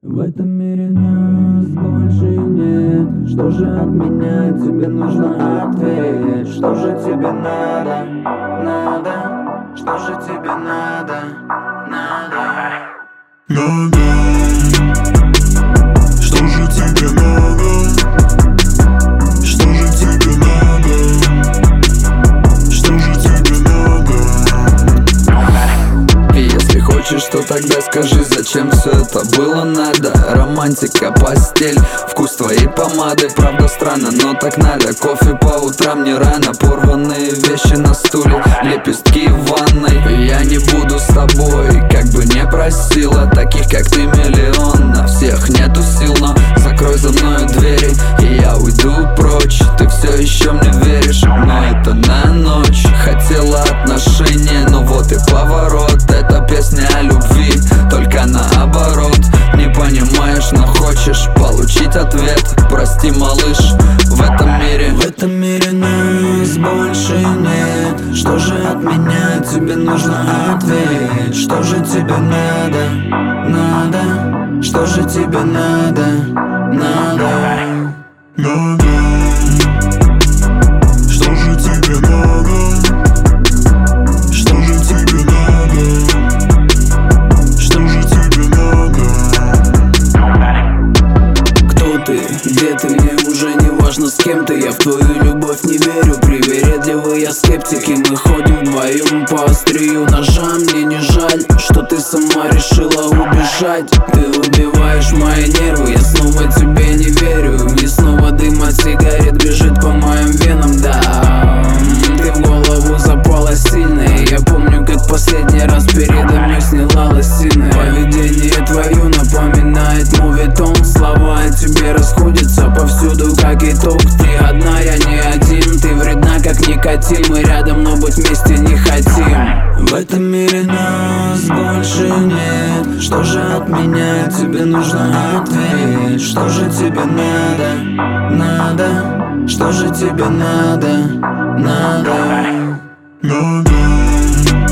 В этом мире нас больше нет. Что же от меня тебе нужно ответь? Что же тебе надо? Надо? Что же тебе надо? Надо? Что же тебе надо? Что же тебе надо? Что же тебе надо? И если хочешь, то тогда скажи, зачем все это было надо? Романтика, постель, вкус твоей помады. Правда странно, но так надо. Кофе по утрам не рано. Порванные вещи на стуле, лепестки в ванной. Я не буду с тобой, как бы не просила. Таких как ты миллион, на всех нету сил. Но закрой за мною двери, и я уйду прочь. Ты все еще мне веришь, но это на ночь. Хотела отношения, но вот и поворот. Это песня о любви, только наоборот. Не понимаешь, но хочешь получить ответ. Прости, малыш, в этом мире нас больше нет. Что же от меня тебе нужно ответь? Что же тебе надо? Надо? Что же тебе надо? Надо? Что же тебе надо? Что же тебе надо? Что же тебе надо? Кто ты? Где ты? Мне уже не важно, с кем ты. Я в твою любовь не верю. Привередливый я скептик, и мы ходим вдвоем по острию ножа. Мне не жаль, что ты сама решила убежать. Ты убиваешь мои нервы, я снова тебе не верю. И снова дым от сигарет бежит по моим венам, да. Ты в голову запала сильная. Я помню, как последний раз передо мной сняла лосины. Поведение твое напоминает моветон. Слова о тебе расходятся повсюду, как итог. Ты одна, я не один. Ты вредна, как никотин. Мы рядом, но быть вместе не хотим. В этом мире нас больше нет. Что же от меня тебе нужно ответь? Что же тебе надо? Надо? Что же тебе надо? Надо? Надо.